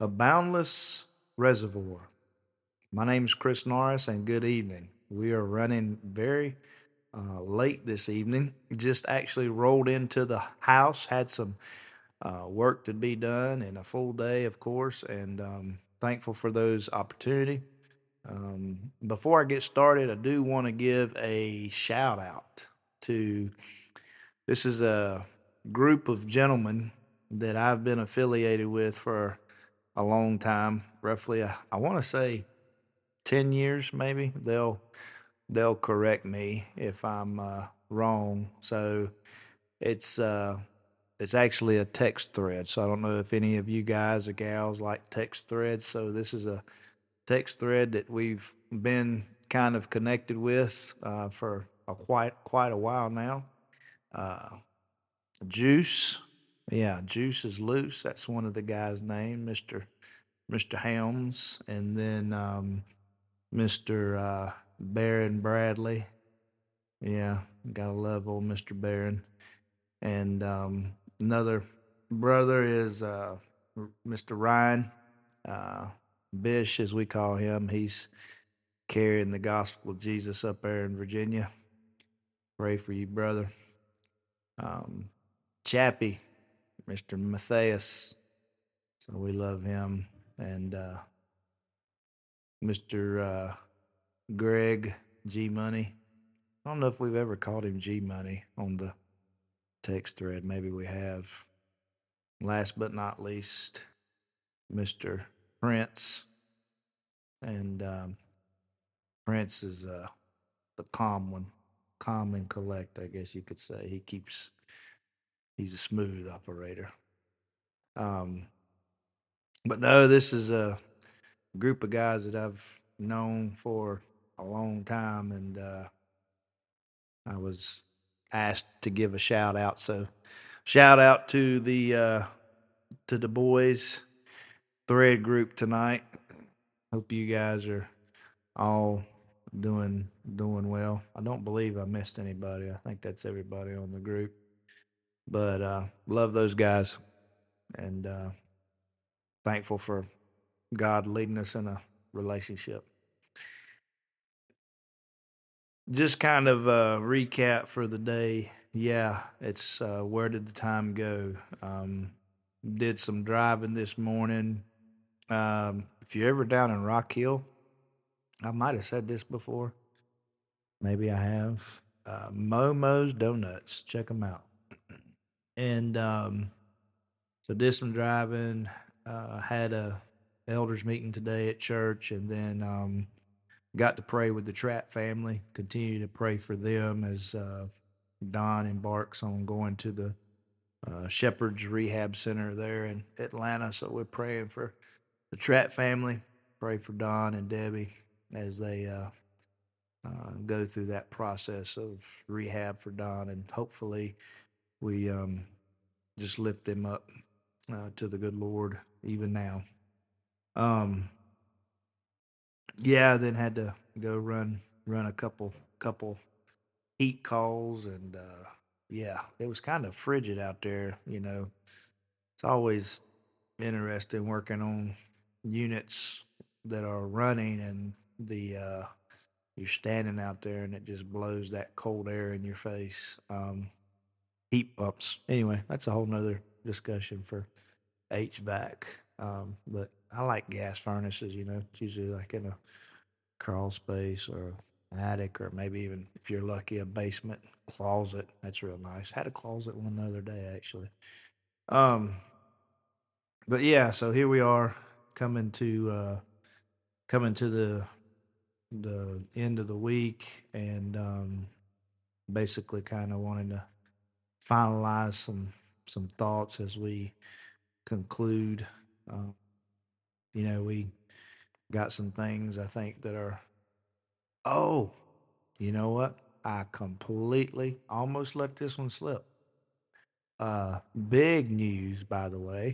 A Boundless Reservoir. My name is Chris Norris, and good evening. We are running very late this evening. Just actually rolled into the house, had some work to be done, and a full day, of course, and thankful for those opportunity. Before I get started, I do want to give a shout out to this is a group of gentlemen that I've been affiliated with for a long time, roughly. I want to say 10 years, maybe. They'll correct me if I'm wrong. So it's uh, it's actually a text thread. So I don't know if any of you guys or gals like text threads. So this is a text thread that we've been kind of connected with for quite a while now. Uh, Juice, yeah, Juice is loose. That's one of the guys' name, Mister Helms, and then Mister Barron Bradley. Yeah, gotta love old Mister Barron. And another brother is Mister Ryan uh, Bish, as we call him. He's carrying the gospel of Jesus up there in Virginia. Pray for you, brother. Um, Chappie, Mister Matthias. So we love him. And Mister Greg G Money. I don't know if we've ever called him G Money on the text thread. Maybe we have. Last but not least, Mr. Prince. And Prince is the calm one, calm and collect, I guess you could say. He's a smooth operator. Um, but no, this is a group of guys that I've known for a long time, and I was asked to give a shout out. So, shout out to the boys thread group tonight. Hope you guys are all doing well. I don't believe I missed anybody. I think that's everybody on the group. But love those guys, and thankful for God leading us in a relationship. Just kind of recap for the day. Yeah, it's where did the time go? Did some driving this morning. If you're ever down in Rock Hill, I might have said this before. Maybe I have. Momo's Donuts. Check them out. And so did some driving. Had a elders meeting today at church, and then got to pray with the Trap family. Continue to pray for them as Don embarks on going to the Shepherd's Rehab Center there in Atlanta. So we're praying for the Trap family. Pray for Don and Debbie as they go through that process of rehab for Don, and hopefully we just lift them up to the good Lord even now. Um, yeah, then had to go run a couple heat calls, and yeah, it was kind of frigid out there. It's always interesting working on units that are running, and the you're standing out there and it just blows that cold air in your face. Heat pumps. Anyway, that's a whole nother discussion for HVAC. But I like gas furnaces. It's usually like in a crawl space or attic, or maybe even if you're lucky, a basement closet. That's real nice. Had a closet one the other day actually. Um, but yeah, so here we are coming to the end of the week, and basically kind of wanting to finalize some thoughts as we conclude. Um, we got some things I think that are. Oh, you know what? I completely almost let this one slip. Big news, by the way.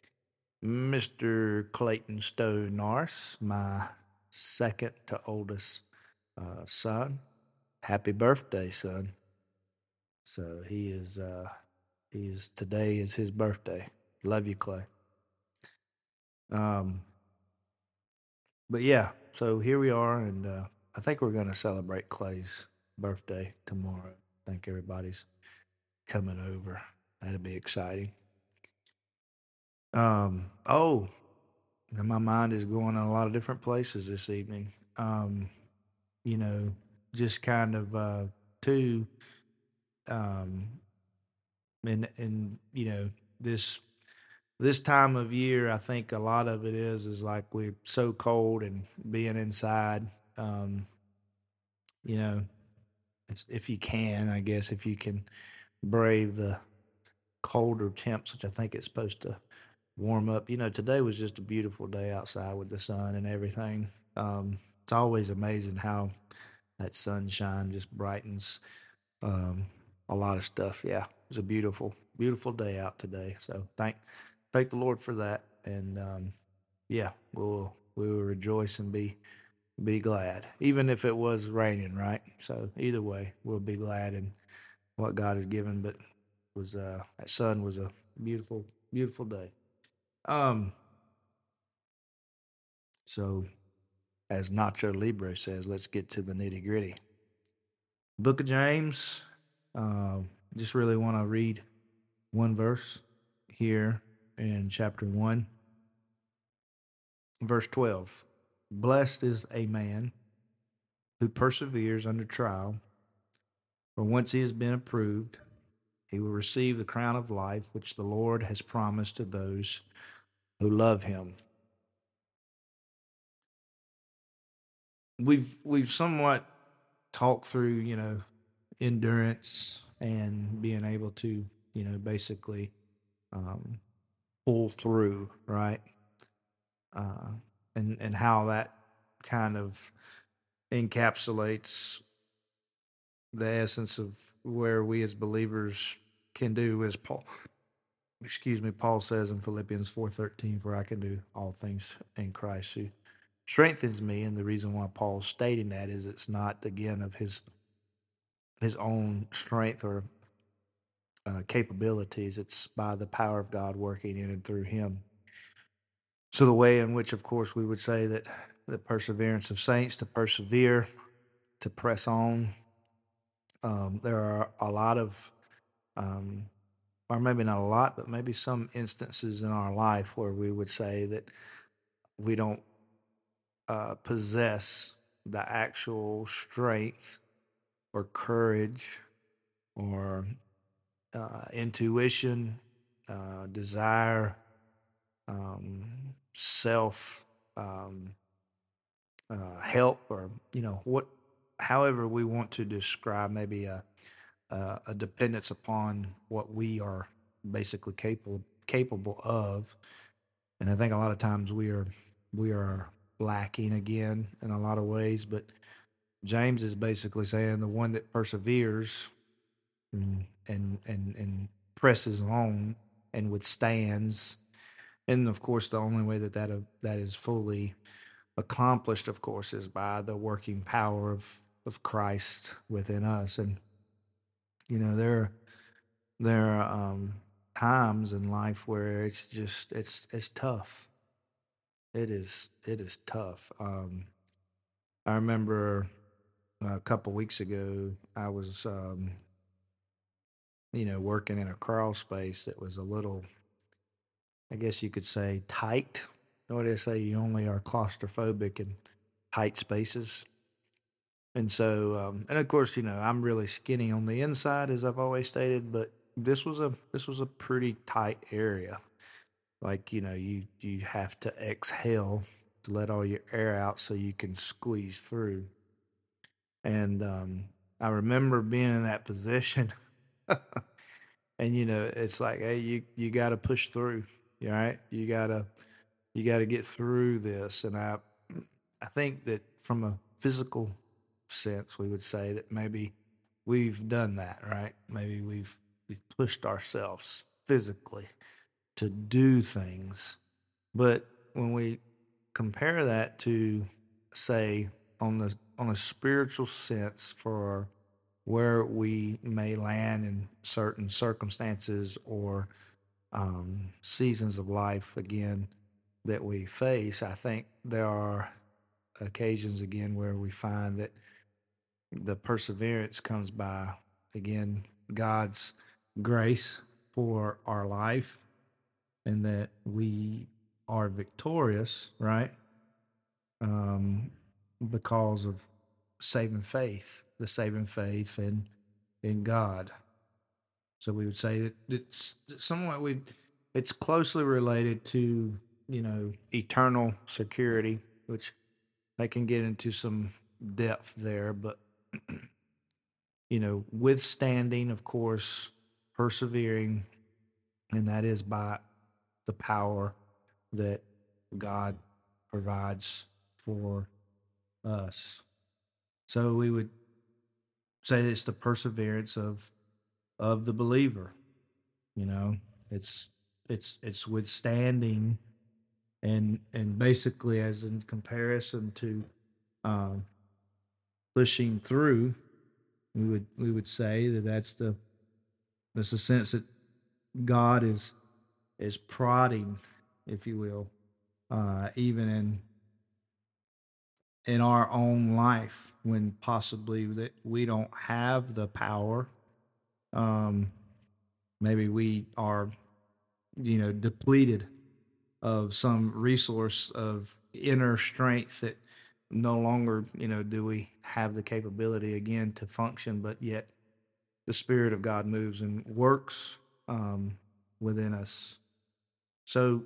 Mr. Clayton Stowe Norris, my second to oldest son. Happy birthday, son. So he's today is his birthday. Love you, Clay. Um, but yeah, so here we are, and I think we're going to celebrate Clay's birthday tomorrow. I think everybody's coming over. That'll be exciting. Oh, and my mind is going in a lot of different places this evening. Um, you know, just kind of too, um, and this this time of year, I think a lot of it is like we're so cold and being inside. Um, you know, if you can, I guess if you can brave the colder temps, which I think it's supposed to warm up. Today was just a beautiful day outside with the sun and everything. It's always amazing how that sunshine just brightens um, a lot of stuff. Yeah, it was a beautiful, beautiful day out today. So thank the Lord for that, and yeah, we will rejoice and be glad, even if it was raining, right? So either way, we'll be glad in what God has given. But was that sun was a beautiful, beautiful day. Um, so as Nacho Libre says, let's get to the nitty gritty. Book of James. Just really want to read one verse here in chapter 1, verse 12. Blessed is a man who perseveres under trial, for once he has been approved, he will receive the crown of life which the Lord has promised to those who love him. We've somewhat talked through, endurance and being able to, basically um, pull through, right? Uh, and how that kind of encapsulates the essence of where we as believers can do, as Paul says in Philippians 4:13, for I can do all things in Christ who strengthens me. And the reason why Paul's stating that is it's not again of his own strength or capabilities. It's by the power of God working in and through him. So the way in which, of course, we would say that the perseverance of saints to persevere, to press on. There are a lot of, um, or maybe not a lot, but maybe some instances in our life where we would say that we don't possess the actual strength or courage or intuition, desire, self help, or however we want to describe maybe a dependence upon what we are basically capable of. And I think a lot of times we are lacking again in a lot of ways. But James is basically saying the one that perseveres and presses on and withstands. And of course, the only way that is fully accomplished, of course, is by the working power of Christ within us. And there are times in life where it's just it's tough. It is tough. I remember a couple weeks ago I was working in a crawl space that was a little, I guess you could say, tight. What they say, you only are claustrophobic in tight spaces. And so, and of course, I'm really skinny on the inside, as I've always stated, but this was a pretty tight area. Like, you have to exhale to let all your air out so you can squeeze through. And I remember being in that position, and it's like, hey, you got to push through. All right, you got to get through this. And I think that from a physical sense, we would say that maybe we've done that, right? Maybe we've pushed ourselves physically to do things. But when we compare that to, say, on a spiritual sense, for where we may land in certain circumstances or seasons of life, again, that we face, I think there are occasions again where we find that the perseverance comes by, again, God's grace for our life, and that we are victorious, right? Um, because of saving faith, the saving faith in God. So we would say that it's somewhat it's closely related to, eternal security, which they can get into some depth there, but withstanding, of course, persevering, and that is by the power that God provides for us. So we would say it's the perseverance of the believer. You know, it's it's withstanding, and basically, as in comparison to um, pushing through, we would say that that's the sense that God is prodding, if you will, even in our own life when possibly that we don't have the power. Um, Maybe we are, depleted of some resource of inner strength that no longer, do we have the capability again to function, but yet the Spirit of God moves and works within us. So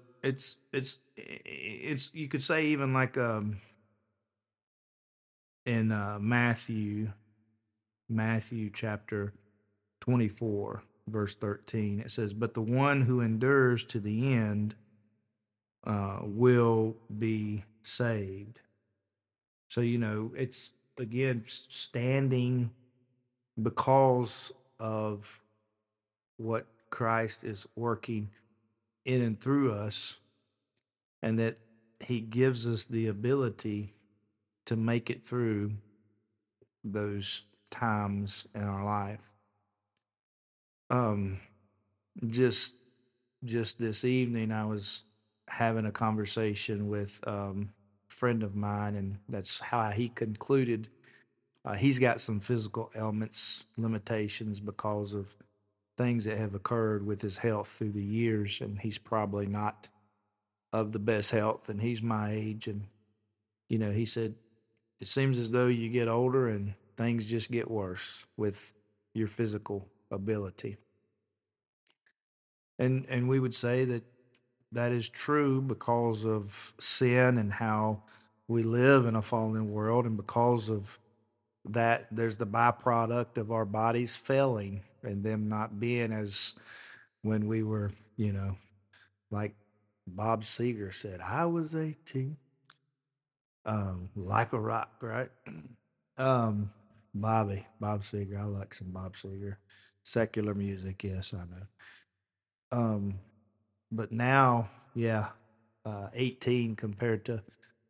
it's you could say even like in Matthew chapter 24 verse 13, it says, "But the one who endures to the end will be saved." So it's again standing because of what Christ is working in and through us, and that He gives us the ability to make it through those times in our life. Um, just just this evening, I was having a conversation with a friend of mine, and that's how he concluded. He's got some physical ailments, limitations because of things that have occurred with his health through the years, and he's probably not of the best health, and he's my age. And he said it seems as though you get older and things just get worse with your physical ability. And we would say that that is true because of sin and how we live in a fallen world, and because of that, there's the byproduct of our bodies failing and them not being as when we were, like Bob Seger said, I was 18, like a rock, right? um, Bob Seger. I like some Bob Seger. Secular music, yes, I know. Um, but now, yeah, 18 compared to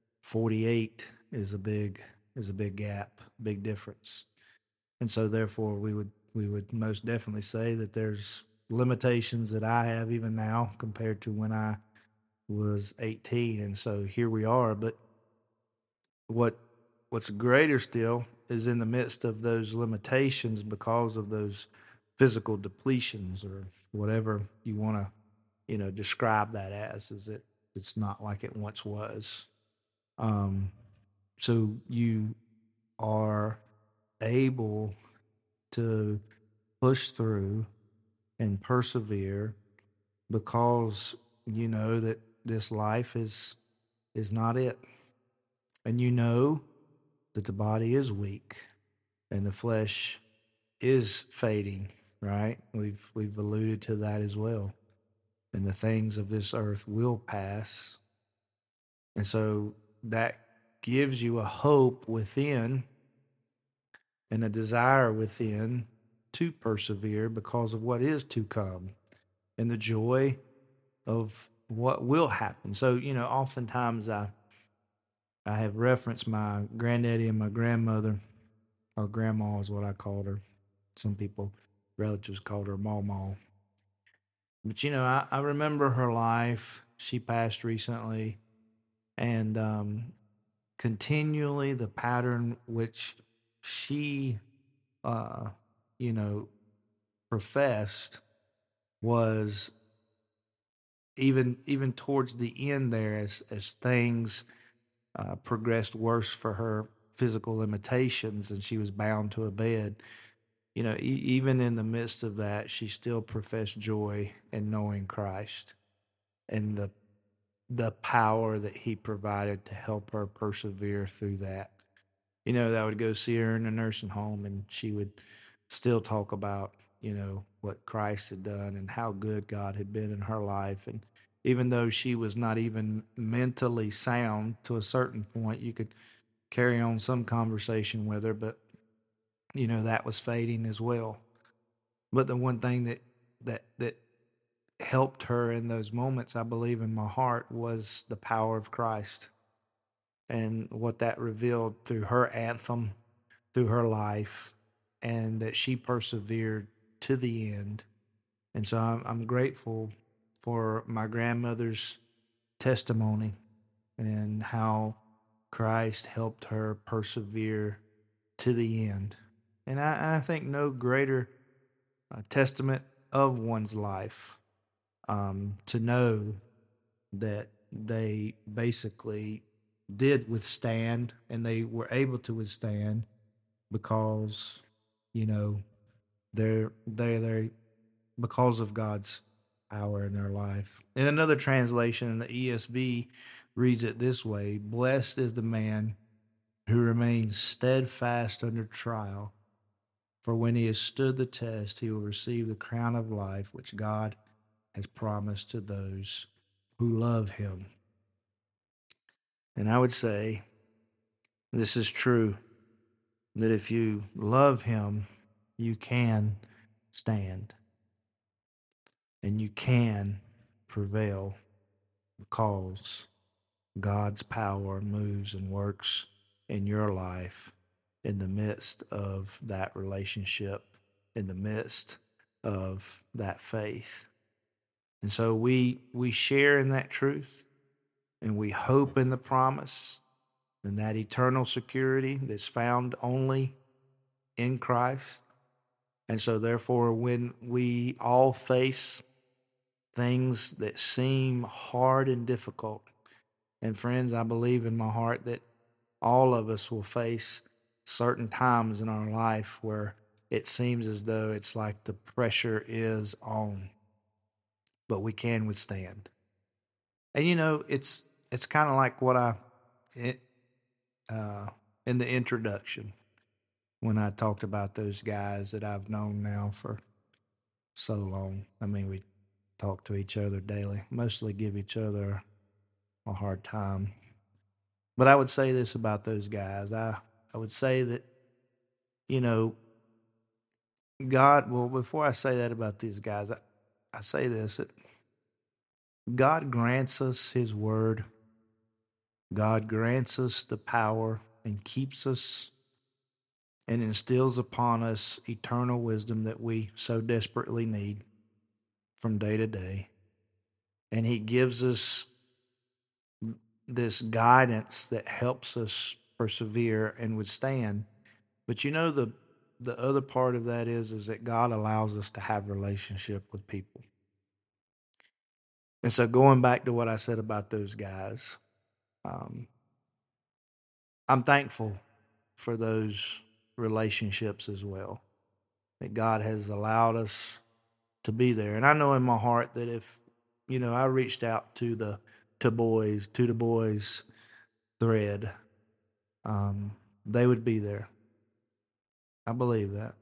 48 is a big gap, big difference. And so therefore we would most definitely say that there's limitations that I have even now compared to when I was 18. And so here we are. But what what's greater still is in the midst of those limitations, because of those physical depletions, or whatever you want to describe that as, is that it's not like it once was. um so you are able to push through and persevere because you know that this life is not it, and you know that the body is weak and the flesh is fading, right? We've alluded to that as well. And the things of this earth will pass. And so that gives you a hope within and a desire within to persevere because of what is to come and the joy of what will happen. So, oftentimes I have referenced my granddaddy and my grandmother, or grandma is what I called her. Some people, relatives called her Mama. But I remember her life She passed recently, and continually the pattern which she, uh, you know, professed was even towards the end there, as things progressed worse for her physical limitations and she was bound to a bed. Even in the midst of that, she still professed joy in knowing Christ and the power that He provided to help her persevere through that. That would go see her in a nursing home, and she would still talk about, what Christ had done and how good God had been in her life. And even though she was not even mentally sound to a certain point, you could carry on some conversation with her, but, that was fading as well. But the one thing that helped her in those moments, I believe in my heart, was the power of Christ and what that revealed through her anthem, through her life, and that she persevered to the end. And so I'm grateful for my grandmother's testimony and how Christ helped her persevere to the end. And I think no greater testament of one's life, to know that they basically did withstand and they were able to withstand because, you know, they're because of God's power in their life. In another translation, in the ESV, reads it this way: Blessed is the man who remains steadfast under trial, for when he has stood the test, he will receive the crown of life which God has promised to those who love him. And I would say this is true, that if you love him, you can stand and you can prevail because God's power moves and works in your life in the midst of that relationship, in the midst of that faith. And so we share in that truth and we hope in the promise and that eternal security that's found only in Christ. And so therefore, when we all face things that seem hard and difficult, and friends, I believe in my heart that all of us will face certain times in our life where it seems as though it's like the pressure is on, but we can withstand. And it's kind of like what it, uh, in the introduction when I talked about those guys that I've known now for so long. I mean, we talk to each other daily, mostly give each other a hard time. But I would say this about those guys. I would say that, you know, well, before I say that about these guys, I say this, that God grants us His word, God grants us the power and keeps us and instills upon us eternal wisdom that we so desperately need from day to day. And He gives us this guidance that helps us persevere and withstand. But the other part of that is that God allows us to have relationship with people. And so going back to what I said about those guys, um, I'm thankful for those relationships as well. That God has allowed us to be there. And I know in my heart that if, I reached out to the boys thread, they would be there. I believe that.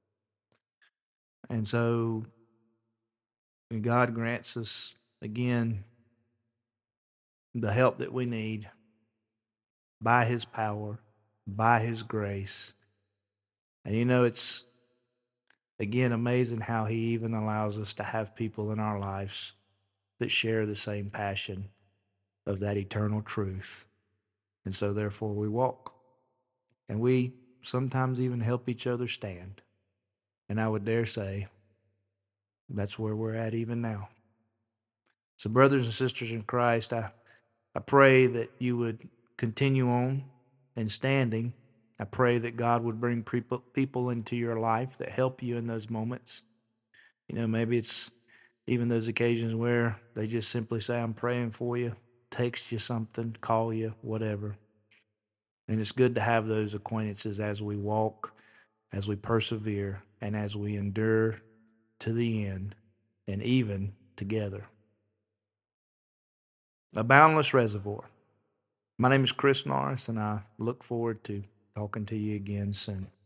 And so God grants us again the help that we need by His power, by His grace. And it's again amazing how He even allows us to have people in our lives that share the same passion of that eternal truth. And so therefore we walk. And we sometimes even help each other stand. And I would dare say that's where we're at even now. So, brothers and sisters in Christ, I pray that you would continue on and standing. I pray that God would bring people into your life that help you in those moments. Maybe it's even those occasions where they just simply say, I'm praying for you, text you something, call you, whatever. And it's good to have those acquaintances as we walk, as we persevere, and as we endure to the end, and even together. A Boundless Reservoir. My name is Chris Norris, and I look forward to talking to you again soon.